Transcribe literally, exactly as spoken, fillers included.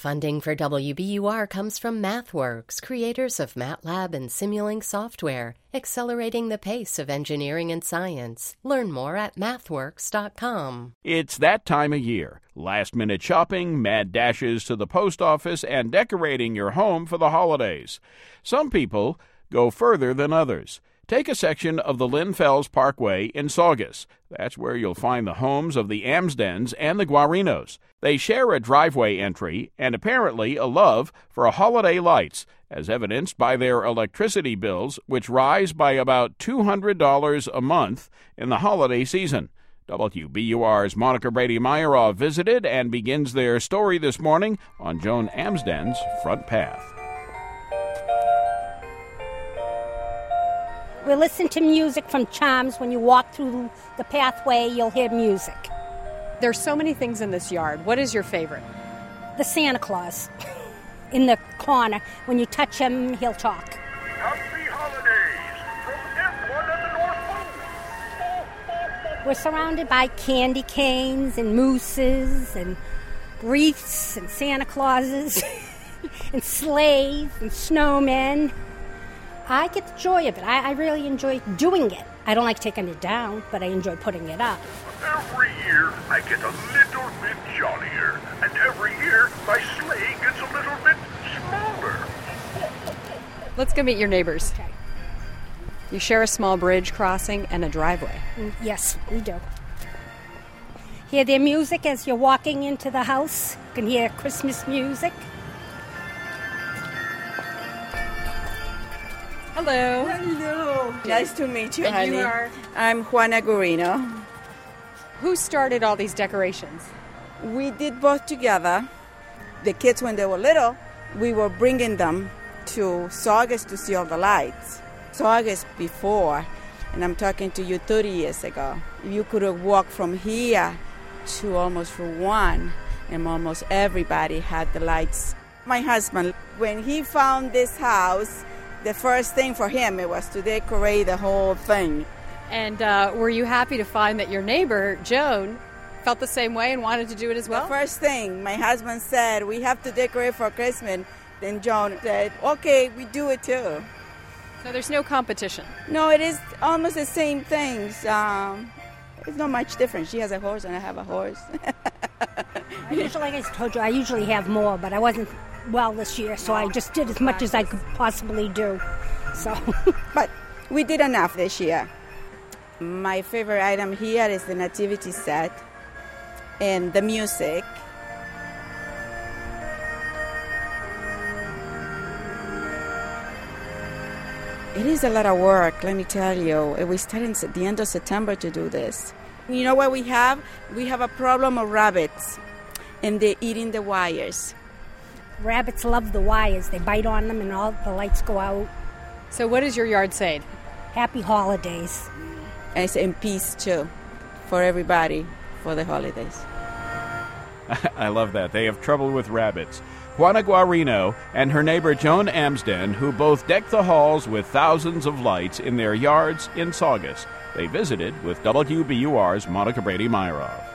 Funding for W B U R comes from MathWorks, creators of MATLAB and Simulink software, accelerating the pace of engineering and science. Learn more at mathworks dot com. It's that time of year. Last-minute shopping, mad dashes to the post office, and decorating your home for the holidays. Some people go further than others. Take a section of the Lynn Fells Parkway in Saugus. That's where you'll find the homes of the Amsdens and the Guarinos. They share a driveway entry and apparently a love for holiday lights, as evidenced by their electricity bills, which rise by about two hundred dollars a month in the holiday season. W B U R's Monica Brady-Meyerov visited and begins their story this morning on Joan Amsden's Front Path. We listen to music from chimes. When you walk through the pathway, you'll hear music. There's so many things in this yard. What is your favorite? The Santa Claus in the corner. When you touch him, he'll talk. Happy holidays from everyone at the North Pole. We're surrounded by candy canes and mooses and wreaths and Santa Clauses and sleighs and snowmen. I get the joy of it. I, I really enjoy doing it. I don't like taking it down, but I enjoy putting it up. Every year I get a little bit jollier, and every year my sleigh gets a little bit smaller. Let's go meet your neighbors. Okay. You share a small bridge crossing and a driveway. Mm, Yes, we do. Hear their music as you're walking into the house. You can hear Christmas music. Hello. Hello. Nice to meet you, And honey. you are? I'm Juana Guarino. Who started all these decorations? We did both together. The kids, when they were little, we were bringing them to Saugus to see all the lights. Saugus before, and I'm talking to you thirty years ago, you could have walked from here to almost for one, and almost everybody had the lights. My husband, when he found this house, the first thing for him, it was to decorate the whole thing. And uh, were you happy to find that your neighbor, Joan, felt the same way and wanted to do it as well? The first thing, my husband said, we have to decorate for Christmas. Then Joan said, okay, we do it too. So there's no competition. No, it is almost the same things. Um, it's not much different. She has a horse and I have a horse. I usually, like I told you, I usually have more, but I wasn't well this year, so I just did as much as I could possibly do. So, But we did enough this year. My favorite item here is the nativity set and the music. It is a lot of work, let me tell you. We started at the end of September to do this. You know what we have? We have a problem of rabbits, and they're eating the wires. rabbits love the wires. They bite on them and all the lights go out. So what does your yard say? Happy holidays. And it's in peace, too, for everybody for the holidays. I love that. They have trouble with rabbits. Juana Guarino and her neighbor Joan Amsden, who both deck the halls with thousands of lights in their yards in Saugus. They visited with W B U R's Monica Brady-Meyerov.